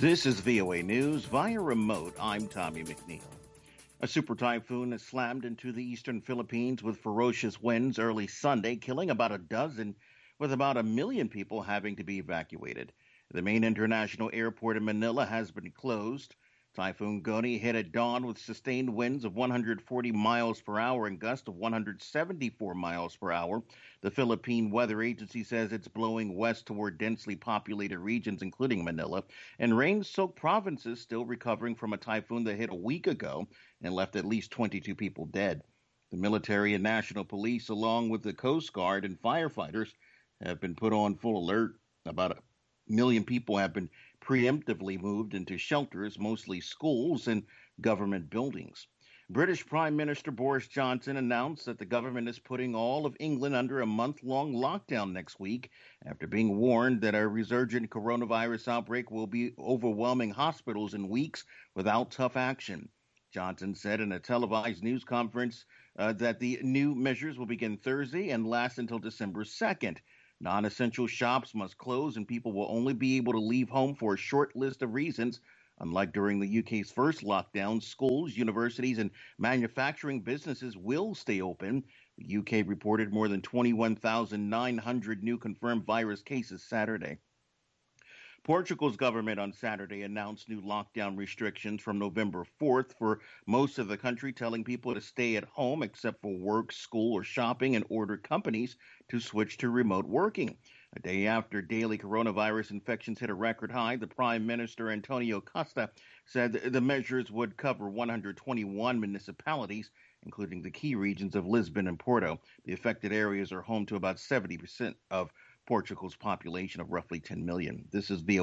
This is VOA News via remote. I'm Tommy McNeil. A super typhoon has slammed into the eastern Philippines with ferocious winds early Sunday, killing about a dozen, with about 1 million people having to be evacuated. The main international airport in Manila has been closed. Typhoon Goni hit at dawn with sustained winds of 140 miles per hour and gusts of 174 miles per hour. The Philippine Weather Agency says it's blowing west toward densely populated regions, including Manila, and rain-soaked provinces still recovering from a typhoon that hit a week ago and left at least 22 people dead. The military and national police, along with the Coast Guard and firefighters, have been put on full alert. About 1 million people have been preemptively moved into shelters, mostly schools and government buildings. British Prime Minister Boris Johnson announced that the government is putting all of England under a month-long lockdown next week after being warned that a resurgent coronavirus outbreak will be overwhelming hospitals in weeks without tough action. Johnson said in a televised news conference that the new measures will begin Thursday and last until December 2nd. Non-essential shops must close and people will only be able to leave home for a short list of reasons. Unlike during the UK's first lockdown, schools, universities, and manufacturing businesses will stay open. The UK reported more than 21,900 new confirmed virus cases Saturday. Portugal's government on Saturday announced new lockdown restrictions from November 4th for most of the country, telling people to stay at home except for work, school, or shopping, and ordered companies to switch to remote working. A day after daily coronavirus infections hit a record high, the Prime Minister Antonio Costa said the measures would cover 121 municipalities, including the key regions of Lisbon and Porto. The affected areas are home to about 70% of Portugal's population of roughly 10 million. This is VOA